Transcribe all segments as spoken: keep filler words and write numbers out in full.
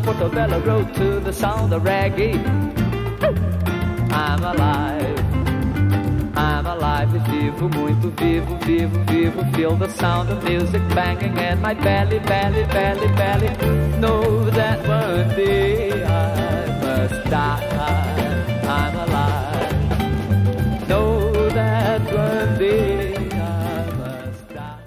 Portobello Road to the sound of reggae. I'm alive, I'm alive e vivo, muito vivo, vivo, vivo. Feel the sound of music banging in my belly, belly, belly, belly. Know that one day I must die. I'm alive. Know that one day I must die.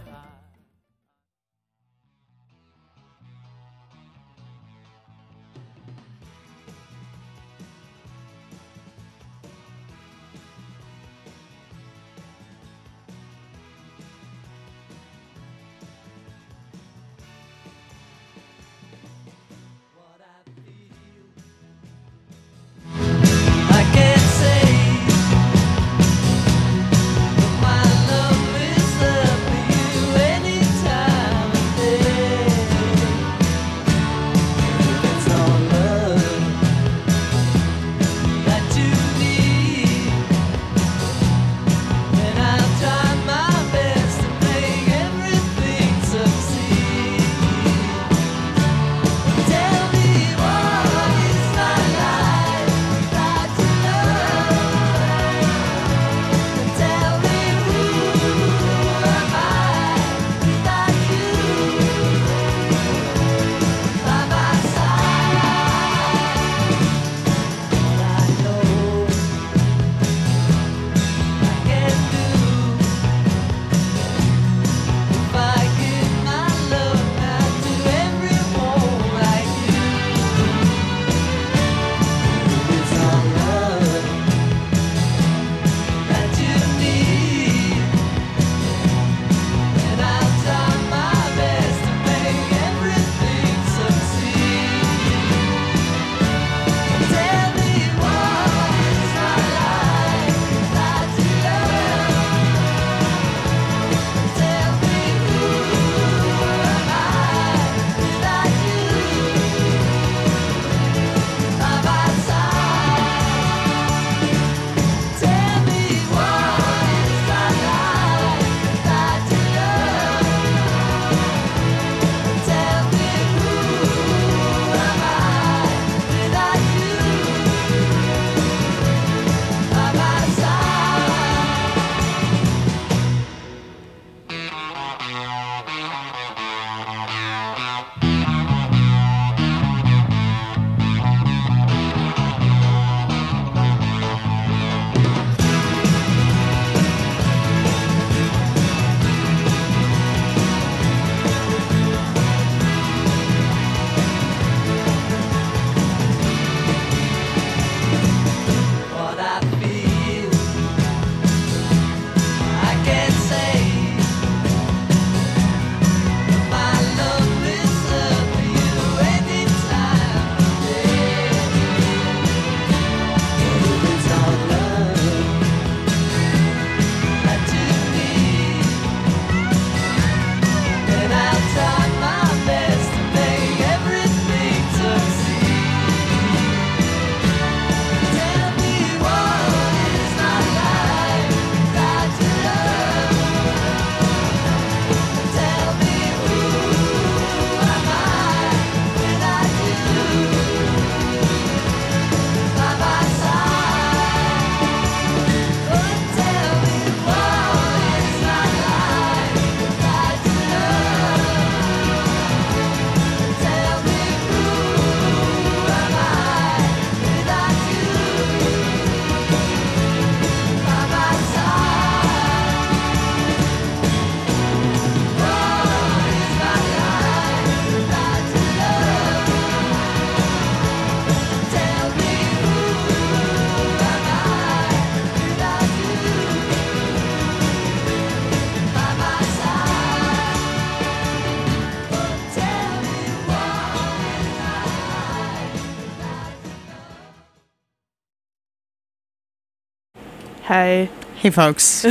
Hey. Hey, folks.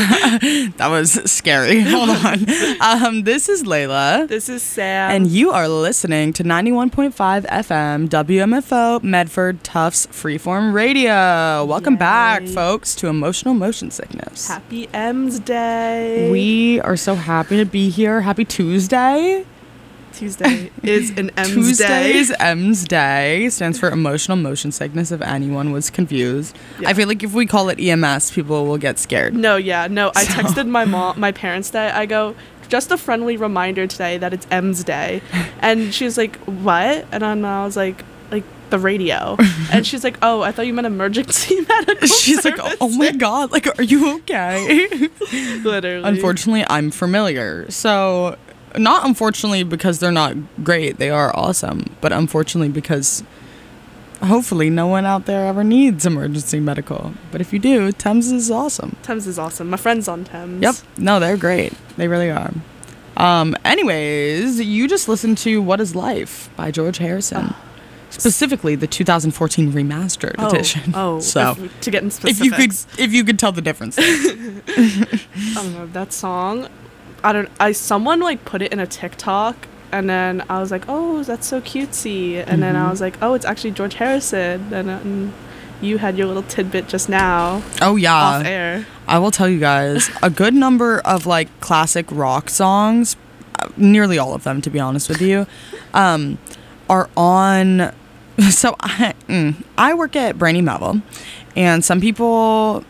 That was scary. Hold on. Um, this is Layla. This is Sam. And you are listening to ninety-one point five F M W M F O Medford Tufts Freeform Radio. Welcome Yay. back, folks, to Emotional Motion Sickness. Happy M's Day. We are so happy to be here. Happy Tuesday. Tuesday is an M's Tuesday day. is M's Day. Stands for Emotional Motion Sickness, if anyone was confused. Yeah. I feel like if we call it E M S, people will get scared. No, yeah, no. I So- texted my mom, my parents today. I go, just a friendly reminder today that it's M's Day. And she was like, what? And then I was like, like the radio. And she's like, oh, I thought you meant emergency medical She's like, oh my God, like, are you okay? Literally. Unfortunately, I'm familiar. So, not unfortunately because they're not great, they are awesome, but unfortunately because hopefully no one out there ever needs emergency medical. But if you do, Thames is awesome. Thames is awesome. My friend's on Thames. Yep. No, they're great. They really are. Um, anyways, you just listened to What Is Life by George Harrison. Specifically the two thousand fourteen remastered Oh, edition. oh, so if, to get in if specifics. you could if you could tell the difference. I don't know, that song, I don't, I, someone like put it in a TikTok and then I was like, oh, that's so cutesy. And mm-hmm. then I was like, oh, it's actually George Harrison. And, and you had your little tidbit just now. Oh yeah. Off air. I will tell you guys, a good number of like classic rock songs, uh, nearly all of them to be honest with you, um, are on. So I, mm, I work at Brandy Melville, and some people,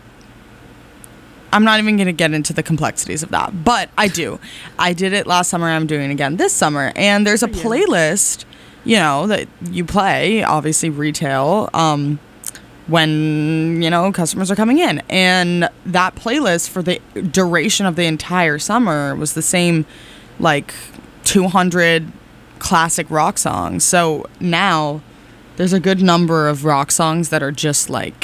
I'm not even going to get into the complexities of that, but I do. I did it last summer. I'm doing it again this summer. And there's a playlist, you know, that you play, obviously retail, um, when, you know, customers are coming in. And that playlist for the duration of the entire summer was the same, like, two hundred classic rock songs. So now there's a good number of rock songs that are just, like,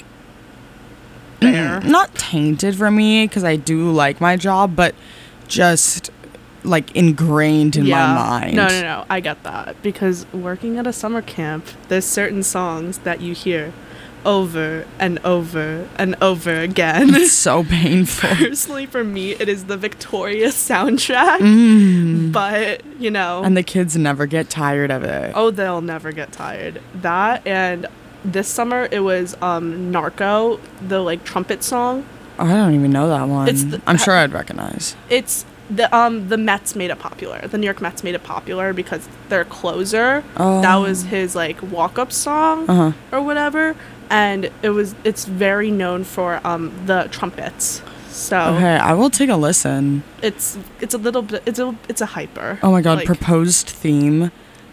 There. Mm, not tainted for me because I do like my job, but just like ingrained in yeah. my mind. No, no, no. I get that because working at a summer camp, there's certain songs that you hear over and over and over again. It's so painful. Personally, for me, it is the Victoria soundtrack. Mm. But, you know. And the kids never get tired of it. Oh, they'll never get tired. That and this summer it was um, Narco, the like trumpet song. Oh, I don't even know that one. It's the- I'm sure I'd recognize. It's the um the Mets made it popular. The New York Mets made it popular because their closer, Oh. that was his like walk-up song Uh-huh. or whatever, and it was it's very known for um the trumpets. So Okay, I will take a listen. it's it's a little bit it's a it's a hyper. Oh my God, Like, proposed theme.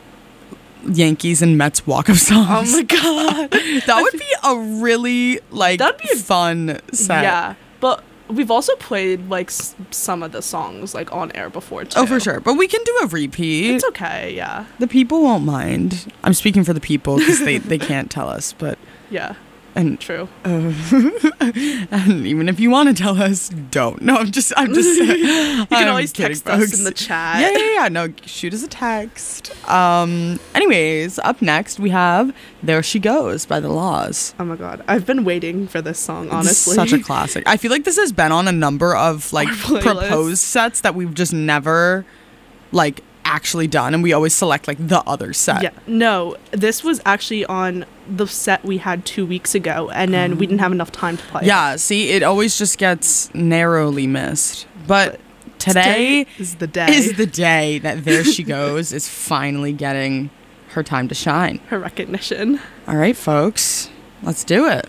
Yankees and Mets walk-up songs. oh my God. That would be a really like That'd be a- fun set. Yeah, but we've also played like s- some of the songs like on air before too. Oh, for sure. But we can do a repeat. It's okay. Yeah, The people won't mind. I'm speaking for the people because they, they can't tell us. But yeah, and true. uh, and even if you want to tell us, don't. No, I'm just I'm just. You can always text us in the chat. Yeah, yeah, yeah. No, shoot us a text. Um. Anyways, up next we have "There She Goes" by The Laws. Oh my God, I've been waiting for this song. It's Honestly, such a classic. I feel like this has been on a number of like Our playlists. proposed sets that we've just never like actually done, and we always select like the other set. Yeah, no, this was actually on the set we had two weeks ago, and then we didn't have enough time to play. Yeah, see, it always just gets narrowly missed. But, But today is the day. is the day that There She Goes is finally getting her time to shine. her recognition. All right, folks, let's do it.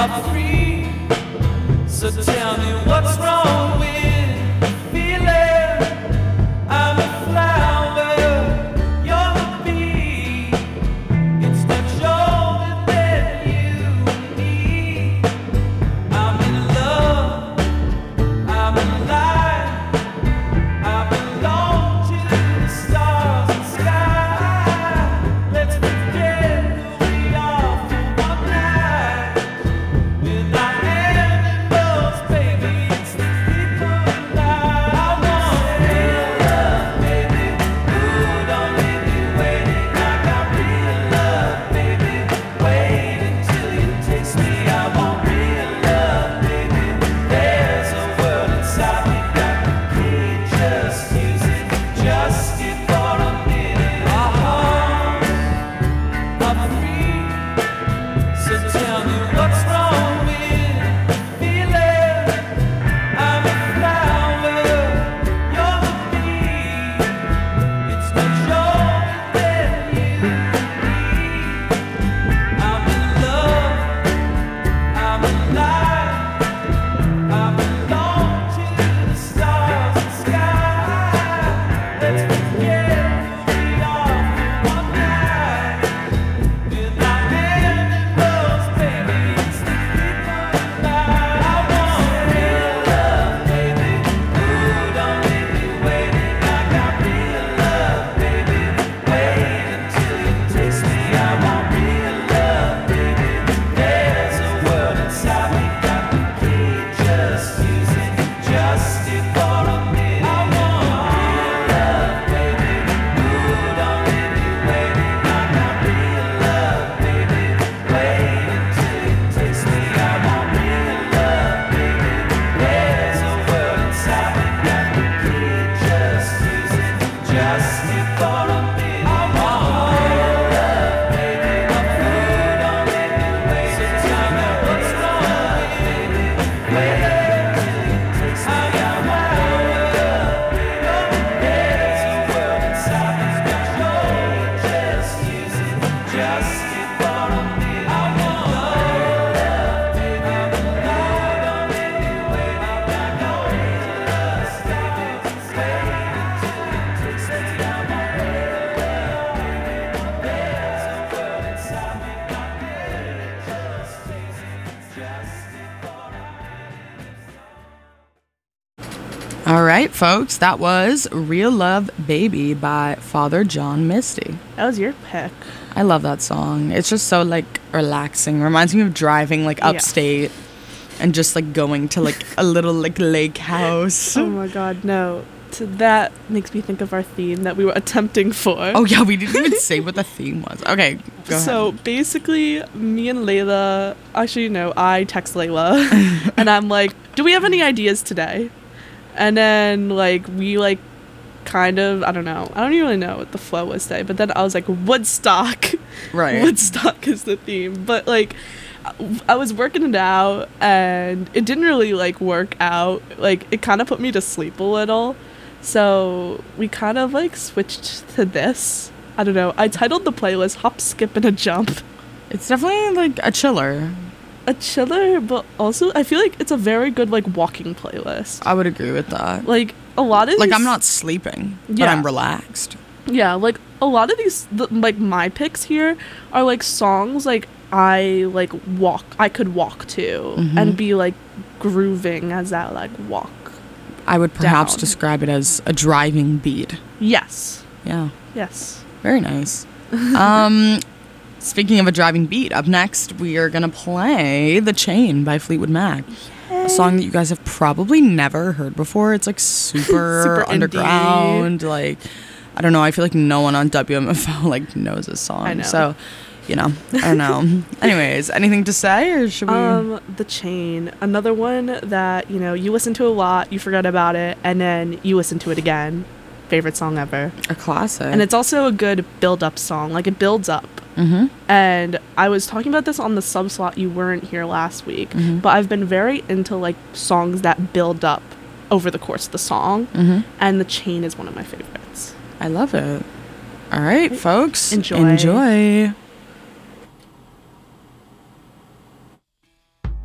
are free. So tell me what's wrong with feeling I'm a flower, you're the bee. It's much older than you and me. I'm in love, I'm alive, I belong to the stars and sky. Let's forget who we are for one night. With our animals, baby, it's the people and I. I want real love, baby. Ooh, don't leave me waiting. I got real love, baby. Wait until you taste me. I want real love, baby. There's a world inside me, got the key. Just use it, just it for a minute. Our hearts are free. So tell me what's wrong with feeling I'm a flower, you're the bee. It's much older than you and me. I'm in love, I'm alive, I belong to the stars and sky. Let's forget who we are for one night. With our animals, baby, it's the people and I. I want real love, baby. Ooh, don't leave me waiting. I got real love, baby. Wait until you taste me. I want real love, baby. There's a world inside me, got the key. Just use it, just it for a minute. I want real love, baby. Ooh, don't leave me waiting. I got real love, baby. Wait until you taste me. I want real love, baby. There's a world inside me, got the key. Just use it, just it for a minute. I want real love, baby. Ooh, don't leave me waiting. So tell me what's wrong, baby. Wait until you taste me. I want real love, baby. There's a world inside me, got your just use it, just it for a minute. I want real love, baby. Ooh, don't leave me waiting. I got no real love, baby. Wait until you taste me. I want real love, baby. There's a world inside me, got just use it, just it for a minute. All right, folks, that was Real Love Baby by Father John Misty. That was your pick. I love that song. It's just so like relaxing. Reminds me of driving like Yeah. upstate and just like going to like a little like lake house. Oh my god, no. So that makes me think of our theme that we were attempting for. Oh yeah, we didn't even say what the theme was. Okay, go So ahead. basically, me and Layla, actually, no, I text Layla and I'm like, do we have any ideas today? And then, like, we, like, kind of, I don't know, I don't even really know what the flow was today, but then I was like, Woodstock. Right. Woodstock is the theme. But, like, I was working it out and it didn't really, like, work out. Like, it kind of put me to sleep a little. So we kind of, like, switched to this. I don't know. I titled the playlist Hop, Skip, and a Jump. It's definitely like a chiller. A chiller, but also I feel like it's a very good, like, walking playlist. I would agree with that. Like, a lot of Like these, I'm not sleeping, but Yeah. I'm relaxed. Yeah, like, a lot of these, the, like, my picks here are, like, songs, like, I, like, walk, I could walk to Mhm. and be, like, grooving as I, like, walk. I would perhaps Down. describe it as a driving beat. Yes. Yeah. Yes. Very nice. um, speaking of a driving beat, up next we are gonna play "The Chain" by Fleetwood Mac, a song that you guys have probably never heard before. It's like super, Super indie. underground. Like, I don't know. I feel like no one on W M F O like knows this song. I know. So, you know, I don't know. Anyways, anything to say, or should we? Um, The Chain, another one that, you know, you listen to a lot, you forget about it, and then you listen to it again. Favorite song ever. a classic. And it's also a good build-up song. Like, it builds up. Mm-hmm. And I was talking about this on the subslot. You weren't here last week. Mhm. But I've been very into, like, songs that build up over the course of the song. Mm-hmm. And The Chain is one of my favorites. I love it. All right, folks. Enjoy. Enjoy.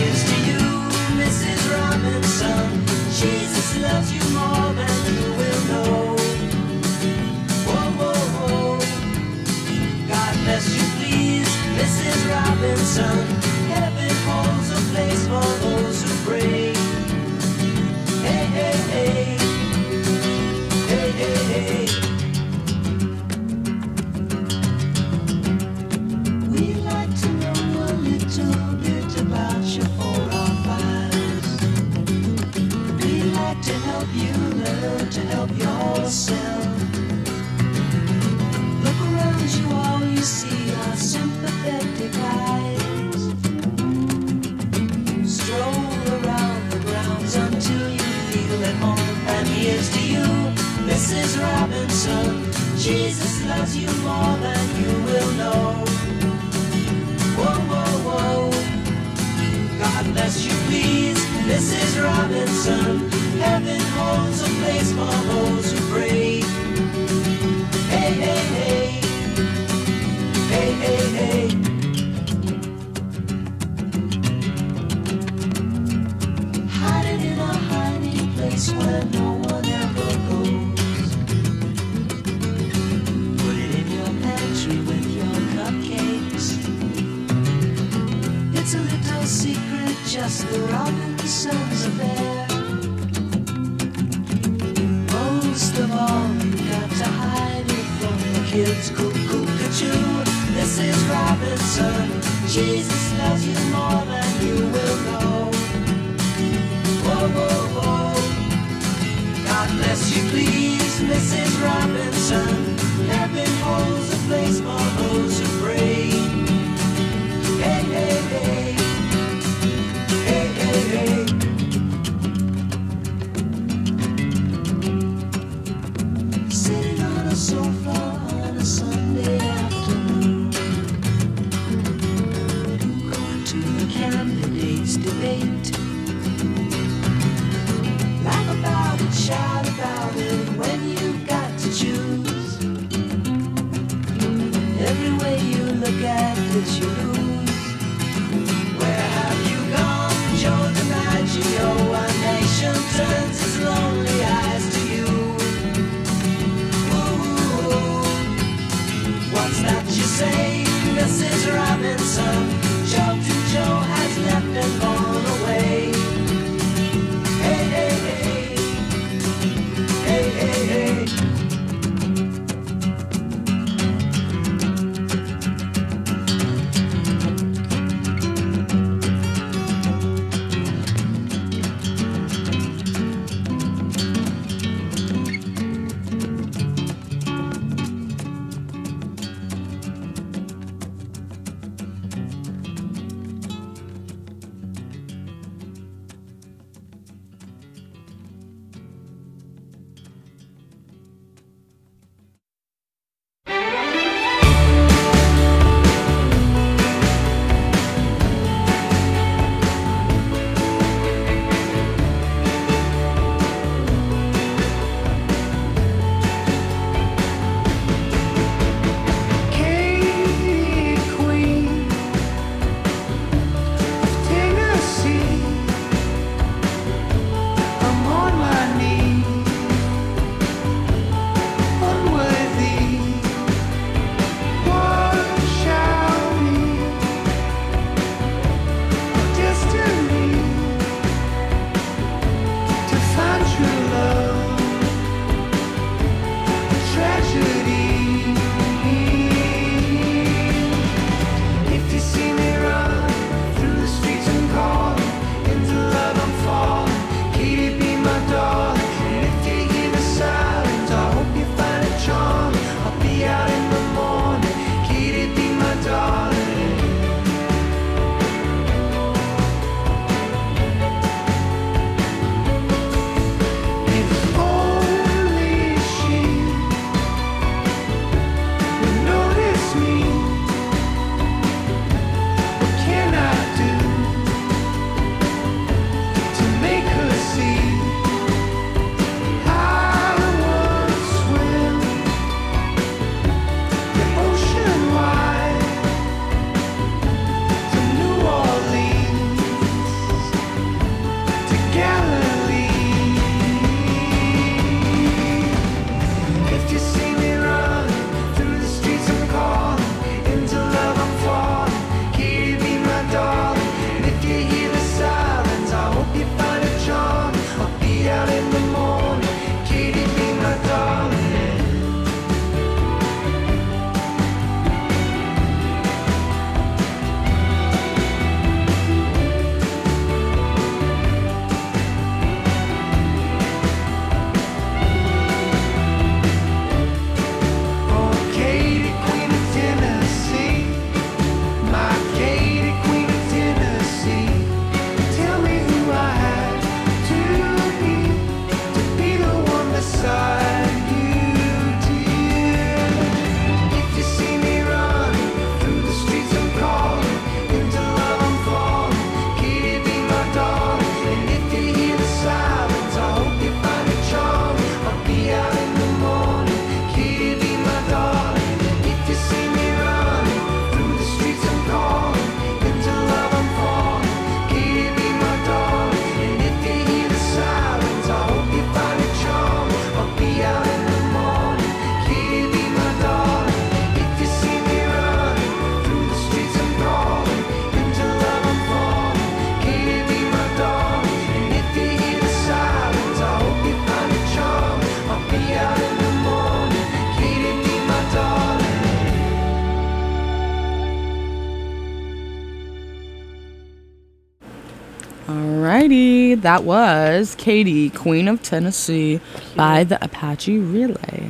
here's to you, Missus Robinson. Jesus loves you more than you will know. Whoa, whoa, whoa. God bless you, please, Missus Robinson. Heaven holds a place for those who pray. Hey, hey, hey. Hey, hey, hey. We'd like to know a little bit about your four or fives. We'd like to help you learn to help yourself. Look around you, all you see are sympathetic eyes. Stroll around the grounds until you feel at home. And here's to you, Missus Robinson. Jesus loves you more than you will know. Whoa, whoa, whoa. God bless you, please, Missus Robinson. Heaven holds a place for those who pray. Hey, hey, hey. Hey, hey, hey. Hiding in a hiding place where no one ever goes. Put it in your pantry with your cupcakes. It's a little secret, just the Robinsons affair. Most of all, you got to hide it from the kids. Cuckoo-cuckoo, Missus Robinson. Jesus loves you more than you will know. Whoa, whoa, whoa. God bless you, please, Missus Robinson. Heaven holds a place for those who pray. Hey, hey, hey. Hey, hey, hey. Sitting on a sofa on a Sunday afternoon, going to the candidates' debate. Laugh about it, shout about it when you've got to choose. Every way you look at it, you lose. Where have you gone, Joe DiMaggio? A nation turns its lonely eyes to you. Ooh, what's that you say, Missus Robinson? Joe to Joe has left and gone away. Hey, hey, hey. Alrighty, that was Katie, Queen of Tennessee, by the Apache Relay.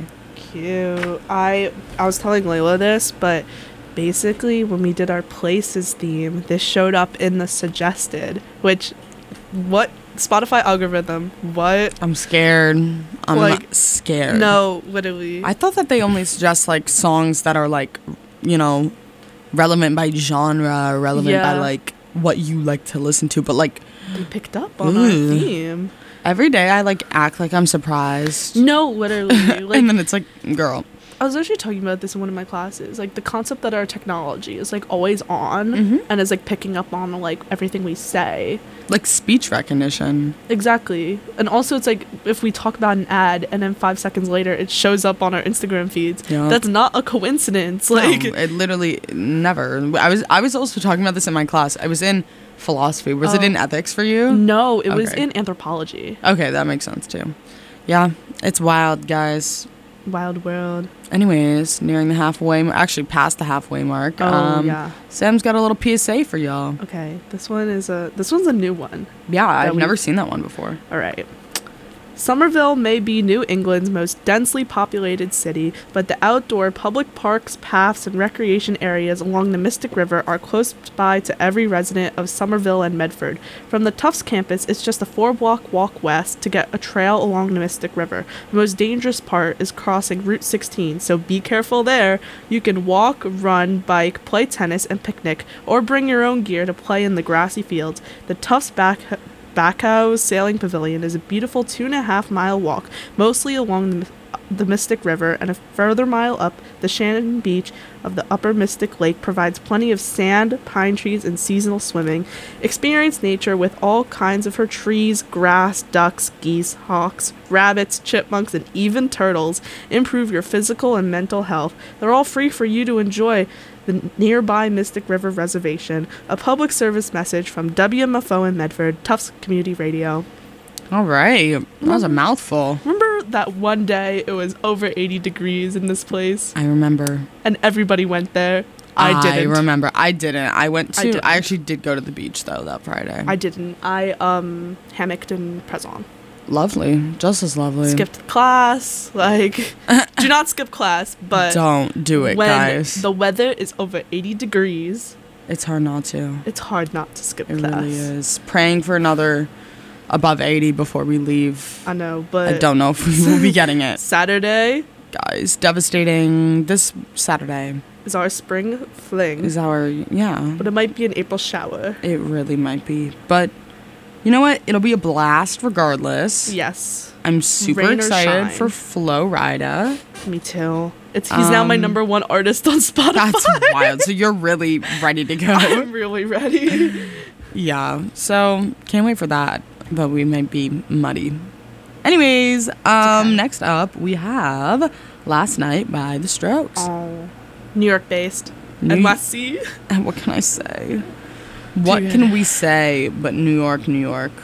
Cute. I I was telling Layla this, but basically when we did our places theme, this showed up in the suggested, which what Spotify algorithm? What? I'm scared. I'm Like, scared. No, literally. I thought that they only suggest like songs that are like, you know, relevant by genre, or relevant by Yeah. like what you like to listen to, but like They picked up on our Ooh. theme. every day I like act like I'm surprised. No, literally. Like, And then it's like, girl. I was actually talking about this in one of my classes. Like the concept that our technology is like always on Mhm. and is like picking up on like everything we say. Like speech recognition. Exactly. And also it's like if we talk about an ad and then five seconds later it shows up on our Instagram feeds. Yeah. That's not a coincidence. Like No, it literally never. I was I was also talking about this in my class. I was in philosophy. Was it Oh. in ethics for you? no, it was Okay. in anthropology. Okay, that makes sense too. Yeah, it's wild, guys. Wild world. Anyways, nearing the halfway, actually past the halfway mark. Oh um, yeah. Sam's got a little P S A for y'all. Okay. This one is a this one's a new one. Yeah, I've we- never seen that one before. All right. Somerville may be New England's most densely populated city, but the outdoor public parks, paths, and recreation areas along the Mystic River are close by to every resident of Somerville and Medford. From the Tufts campus, it's just a four-block walk west to get a trail along the Mystic River. The most dangerous part is crossing Route sixteen, so be careful there. You can walk, run, bike, play tennis, and picnic, or bring your own gear to play in the grassy fields. The Tufts back Backhouse Sailing Pavilion is a beautiful two and a half mile walk, mostly along the, the Mystic River, and a further mile up, the Shannon Beach of the Upper Mystic Lake provides plenty of sand, pine trees, and seasonal swimming. Experience nature with all kinds of her trees, grass, ducks, geese, hawks, rabbits, chipmunks, and even turtles. Improve your physical and mental health. They're all free for you to enjoy. The nearby Mystic River Reservation, a public service message from W M F O in Medford, Tufts Community Radio. All right, that was a mouthful. Remember that one day it was over eighty degrees in this place I remember. and everybody went there? I didn't. I remember. I didn't. I went to. I I, didn't. actually did go to the beach though that Friday. I didn't. I um hammocked in Prezon. Lovely, just as lovely. Skipped class. Like, do not skip class, but Don't do it, when guys. the weather is over eighty degrees, It's hard not to. it's hard not to skip It class. really is. Praying for another above eighty before we leave. I know, but I don't know if we will be getting it. Saturday Guys, devastating. This Saturday is our spring fling, is our, yeah, but it might be an April shower. it really might be. But you know what? It'll be a blast regardless. Yes, I'm super Rain or excited shine. for Flo Rida. me too. It's he's now my Um, number one artist on Spotify. That's wild. So you're really ready to go. I'm really ready. Yeah. So can't wait for that. But we might be muddy. Anyways, um, okay. next up we have Last Night by The Strokes. Oh, New York based. New- And let's see. And what can I say? What Dude. can we say but New York, New York?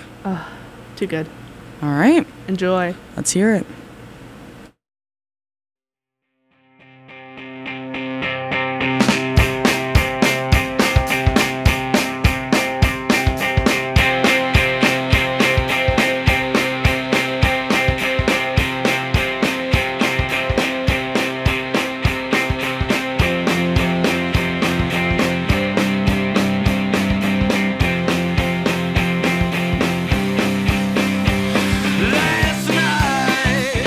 Too good. All right, Enjoy. let's hear it. Last night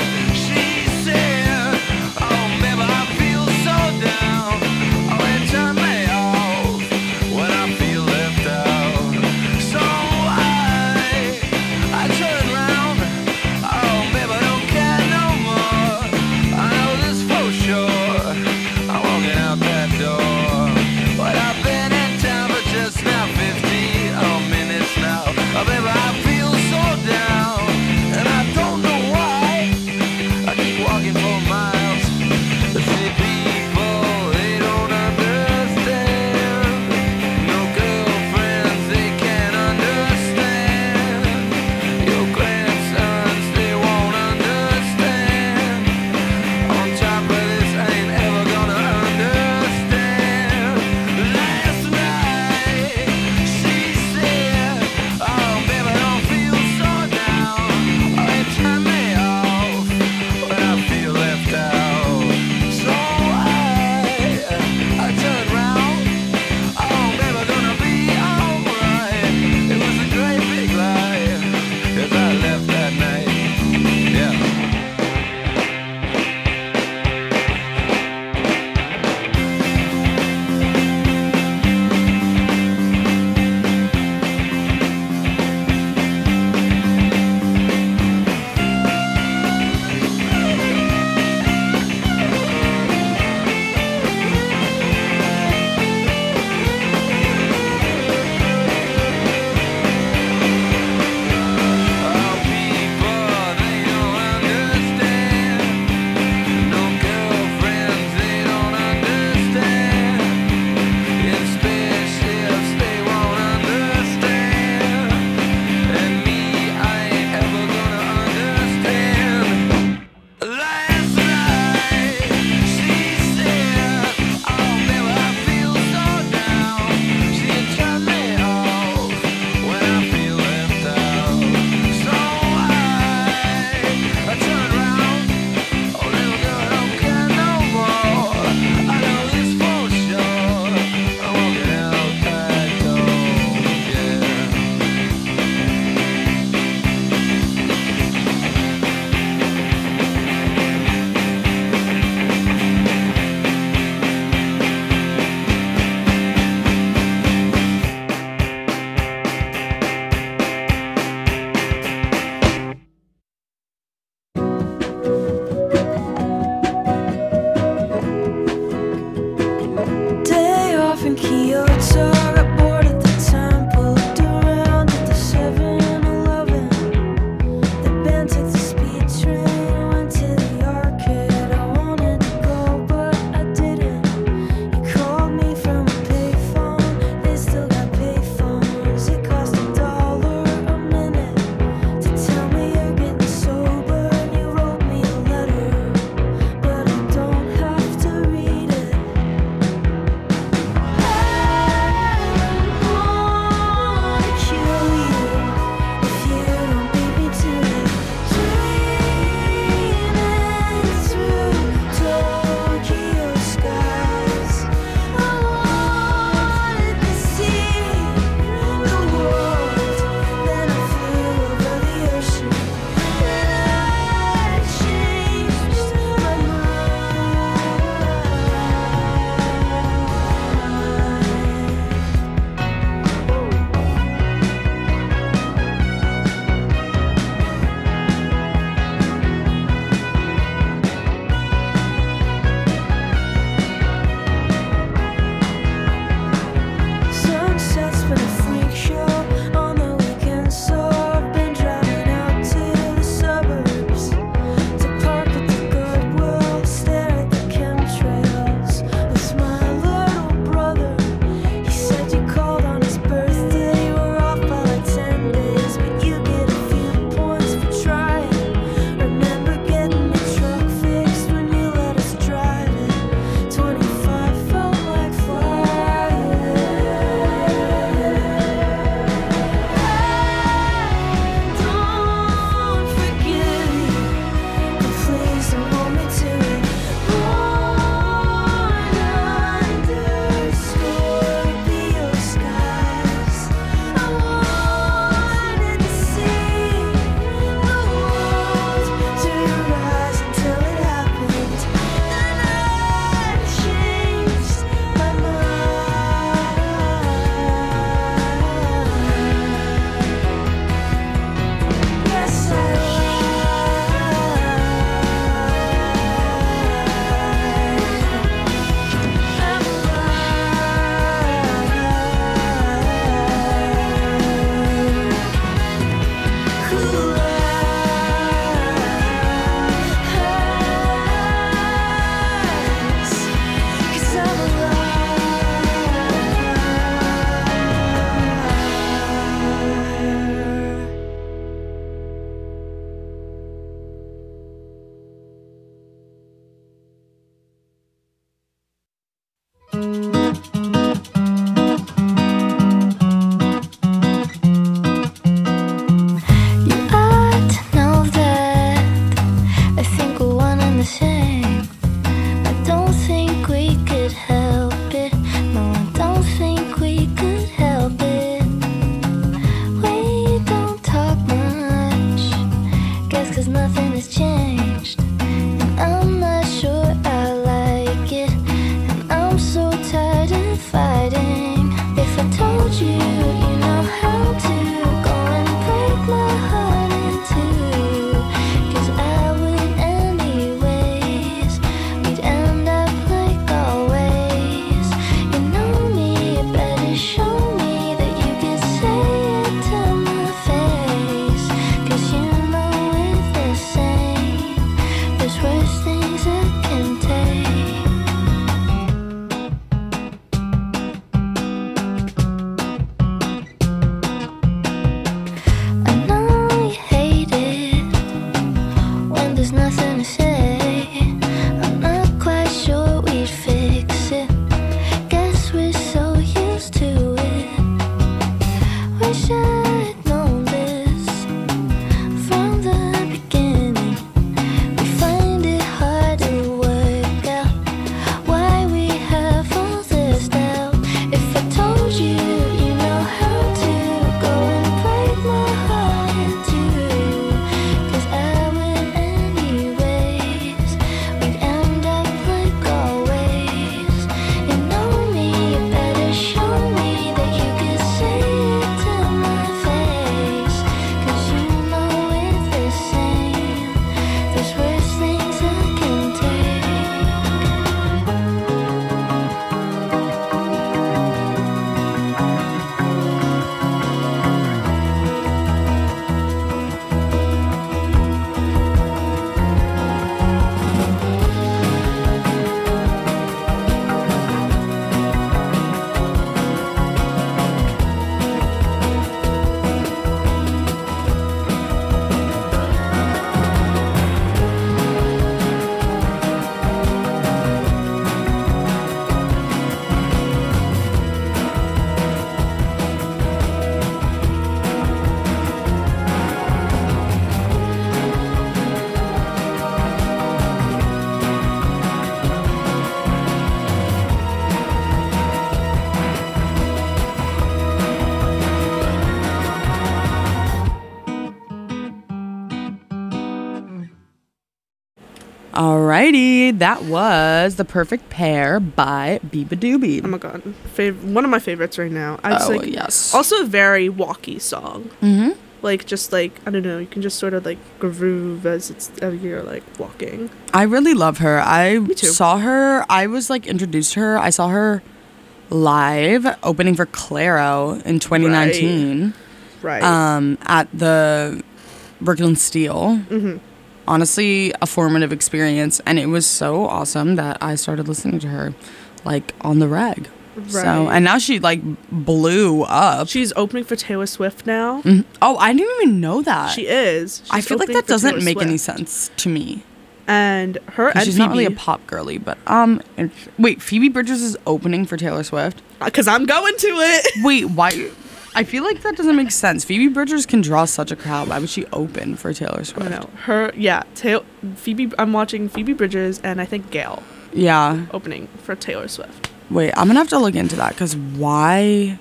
Alrighty, that was The Perfect Pair by Biba Doobie. Oh my god, Fav- one of my favorites right now. I just, Oh, like, yes. Also a very walky song. Mm-hmm. Like just like I don't know, you can just sort of like groove as it's as you're like walking. I really love her. I Me too. saw her. I was like introduced to her. I saw her live opening for Claro in twenty nineteen. Right. Um, at the Brooklyn Steel. Mm-hmm. Honestly, a formative experience, and it was so awesome that I started listening to her, like on the reg. So, Right. and now she like blew up. She's opening for Taylor Swift now. Mhm. Oh, I didn't even know that. She is. I She's feel like opening that for doesn't Taylor make any Swift. sense to me. And her 'Cause and she's Phoebe, not really a pop girly, but um, it's- wait, Phoebe Bridgers is opening for Taylor Swift. because I'm going to it. Wait, why? I feel like that doesn't make sense. Phoebe Bridgers can draw such a crowd. Why would she open for Taylor I Swift? know her. Yeah, Taylor, Phoebe. I'm watching Phoebe Bridgers and I think Gail Yeah. opening for Taylor Swift. Wait, I'm gonna have to look into that because why?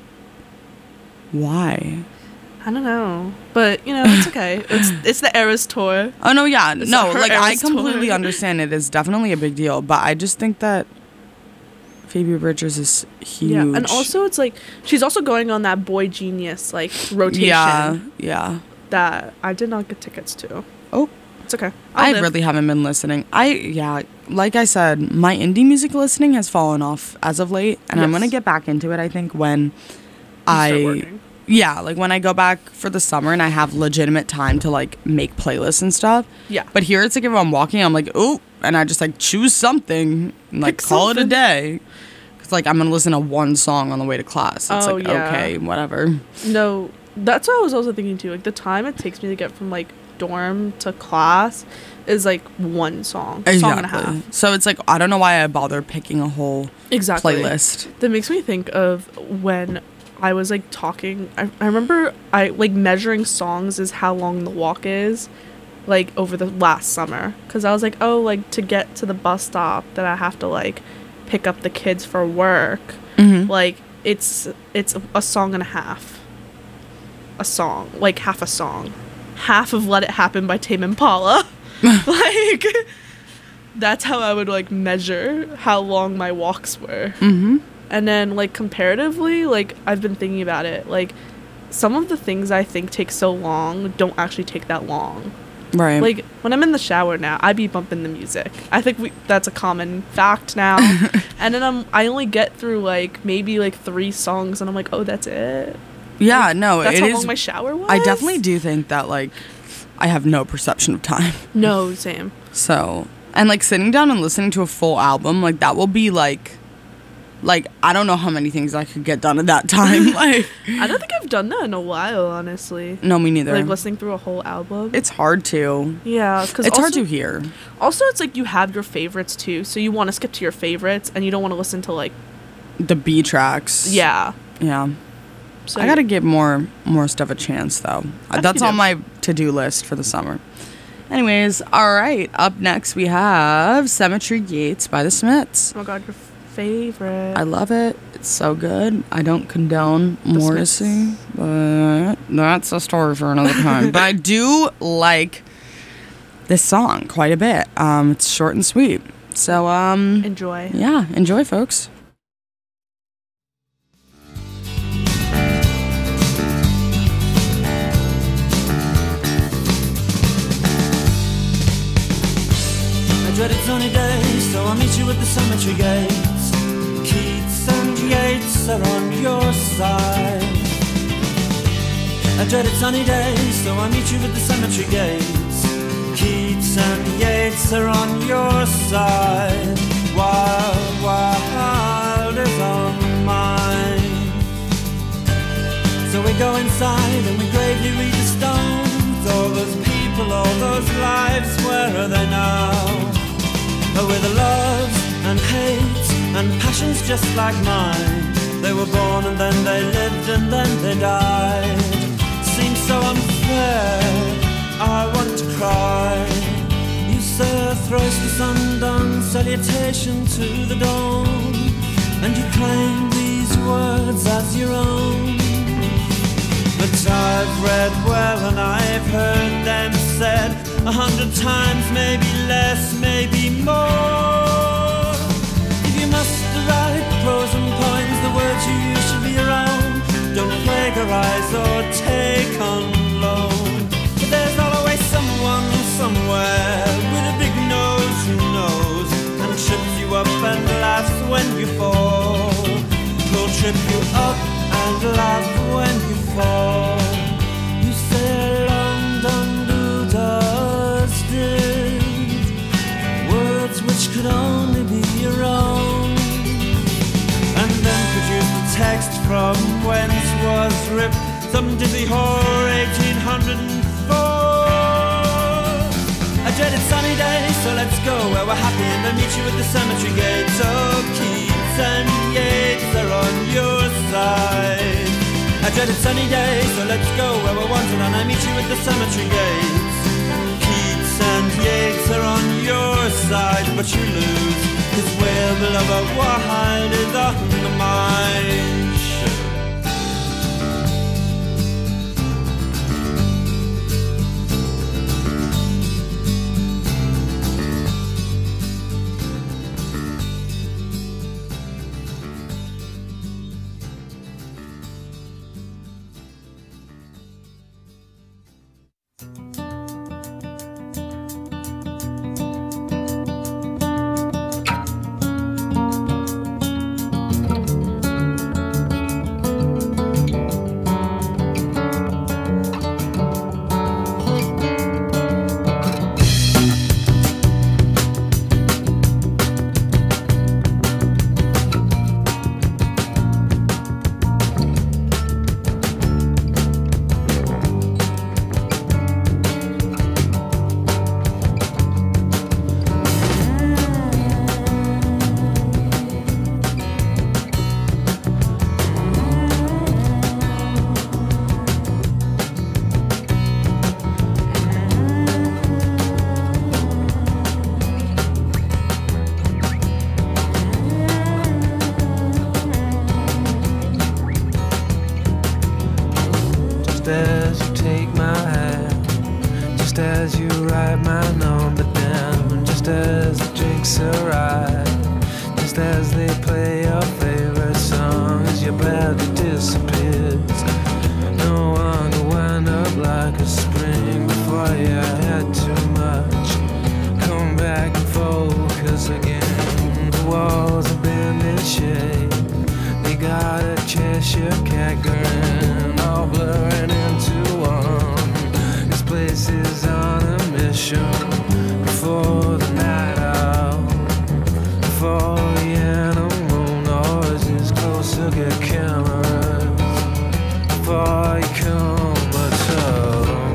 Why? I don't know, but you know it's okay. It's it's the Eras tour. Oh no, yeah, It's no, her like I Eras completely tour. understand it is definitely a big deal, but I just think that Phoebe Bridgers is huge. Yeah, and also it's like she's also going on that Boy Genius like rotation yeah, yeah. that I did not get tickets to. Oh, It's okay. I'll I live. really haven't been listening. I yeah, like I said, my indie music listening has fallen off as of late, and I'm Yes. gonna get back into it. I think when You start I working. yeah, like when I go back for the summer and I have legitimate time to like make playlists and stuff. Yeah. But here it's like if I'm walking, I'm like, oh, and I just like choose something and like Pick call it a something. day. Cause like I'm gonna listen to one song on the way to class. It's Oh, like yeah. okay, whatever. No, that's what I was also thinking too. Like the time it takes me to get from like dorm to class is like one song, song and a half. So it's like I don't know why I bother picking a whole Exactly. playlist. That makes me think of when I was like talking. I, I remember I like measuring songs is how long the walk is, like over the last summer. Cause I was like, oh, like to get to the bus stop that I have to like pick up the kids for work. Mm-hmm. Like it's it's a song and a half. A song, like half a song, half of "Let It Happen" by Tame Impala. Like that's how I would like measure how long my walks were. Mm-hmm. And then, like, comparatively, like, I've been thinking about it. Like, some of the things I think take so long don't actually take that long. Right. Like, when I'm in the shower now, I be bumping the music. I think we that's a common fact now. And then I'm, I only get through, like, maybe, like, three songs, and I'm like, oh, that's it? yeah, no, That's it how is. long my shower was? I definitely do think that like I have no perception of time. No, same. So and like sitting down and listening to a full album, like that will be like like I don't know how many things I could get done at that time. Like I don't think I've done that in a while, honestly. no, me neither. Like, listening through a whole album. It's hard to. Yeah, because It's hard to hear. Also, it's like you have your favorites too, so you want to skip to your favorites, and you don't want to listen to like The B tracks. yeah. Yeah. So I gotta give more more stuff a chance though. Uh, think That's you on do. my to do list for the summer. Anyways, all right. Up next we have Cemetery Gates by the Smiths. Oh my god, your favorite. I love it. It's so good. I don't condone Morrissey, Smiths. but that's a story for another time. But I do like this song quite a bit. Um, it's short and sweet. So um, Enjoy. yeah, enjoy, folks. I dreaded sunny days, so I'll meet you at the cemetery gates. Keats and Yeats are on your side. I dreaded sunny days, so I'll meet you at the cemetery gates. Keats and Yeats are on your side. Wild, wild is on mine. So we go inside and we gravely read the stones. All those people, all those lives, where are they now? Oh, with the loves and hates and passions just like mine. They were born and then they lived and then they died. Seems so unfair, I want to cry. You say a thrice the sun-done salutation to the dawn, and you claim these words as your own. But I've read well and I've heard them said, a hundred times, maybe less, maybe more. If you must write pros and points, the words you use should be your own. Don't plagiarize or take on loan. But there's always someone somewhere with a big nose who knows and trips you up and laughs when you fall. He'll trip you up and laugh when you fall. You say London dusted words which could only be your own, and then produce the text from whence was ripped some dizzy whore eighteen hundred four. A dreaded sunny day, so let's go where we're happy and I'll meet you at the cemetery gate. So Keats and Yeats are on your side. A dreaded sunny day, so let's go where we're wanted and I'll meet you at the cemetery gates. Keats and Yeats are on your side, but you lose, 'cause where the lover wide is on the mind. As you take my hand, just as you write my number down, just as the drinks arrive, just as they play your favorite song, as your body disappears. No one will wind up like a spring before you had too much. Come back and focus again. The walls have been in shape. They got a Cheshire cat grin, all blurring into one. This place is on a mission. Before the night out, before the animal noises closer get cameras, before you come but so.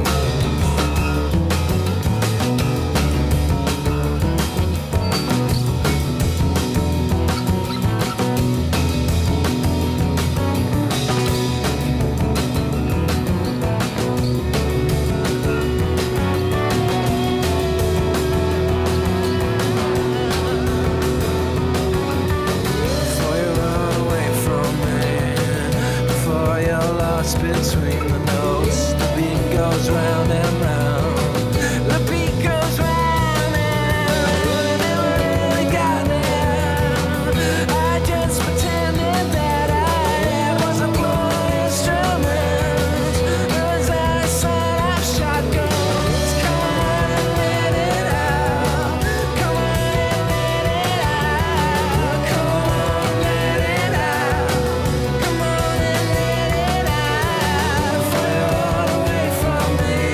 Between the notes, the beat goes round and round. The beat goes round and round, and really got there. I just pretended that I was a blowing instrument, as I set up shotguns. Come on and let it out. Come on and let it out. Come on, let it out. Come on and let it out. Away from me.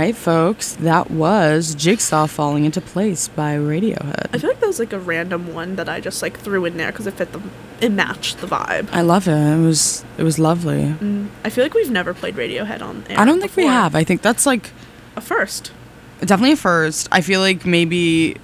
right, folks. That was Jigsaw Falling Into Place by I Radiohead. feel like that was like a random one that I just like threw in there because it fit the, it matched the vibe. I love it. It was it was lovely. Mm, I feel like we've never played Radiohead on air I don't think we before. have. I think that's like A first. definitely a first. I feel like maybe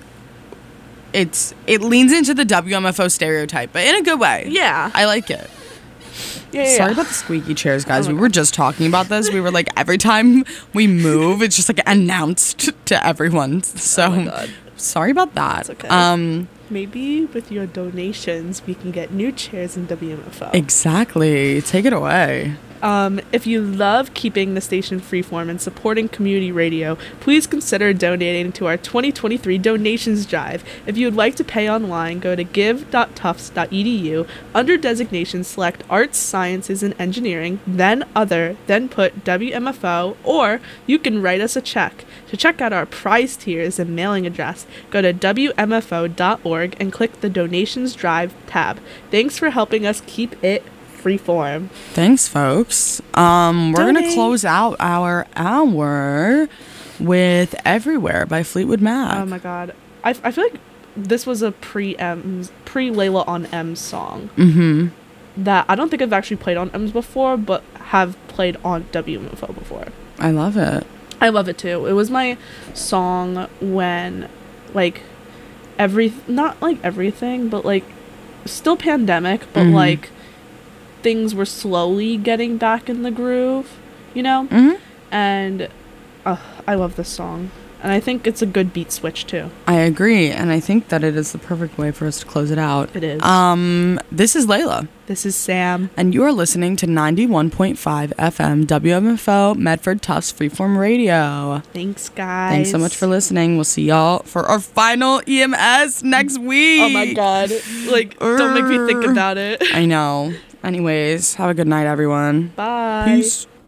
it's it leans into the W M F O stereotype, but in a good way. Yeah. I like it. Yeah, yeah, Sorry yeah. about the squeaky chairs, guys. Oh my we were just talking about this. We were like, every time we move, it's just like announced to everyone. So Oh my God. sorry about that. It's okay. Um, Maybe with your donations, we can get new chairs in W M F O. exactly. Take it away. Um, if you love keeping the station freeform and supporting community radio, please consider donating to our twenty twenty-three donations drive. If you would like to pay online, go to give dot tufts dot e d u. Under designation, select Arts, Sciences, and Engineering, then Other, then put W M F O, or you can write us a check. To check out our prize tiers and mailing address, go to w m f o dot org and click the Donations Drive tab. Thanks for helping us keep it freeform. Thanks, folks. Um, we're gonna Donate. close out our hour with "Everywhere" by Fleetwood Mac. Oh my god. I, I feel like this was a pre-M's, pre-Layla on M's song. Mm-hmm. That I don't think I've actually played on M's before, but have played on W M F O before. I love it. I love it too. It was my song when, like, every, not like everything, but like, still pandemic, but Mhm. like, things were slowly getting back in the groove, you know? Mm-hmm. And uh, I love this song. And I think it's a good beat switch too. I agree, and I think that it is the perfect way for us to close it out. It is. Um, this is Layla, This is Sam. and you are listening to ninety-one point five F M W M F O Medford Tufts Freeform Radio. Thanks, guys. Thanks so much for listening. We'll see y'all for our final E M S next week. Oh my god. Like, don't make me think about it. I know. Anyways, have a good night, everyone. Bye. Peace.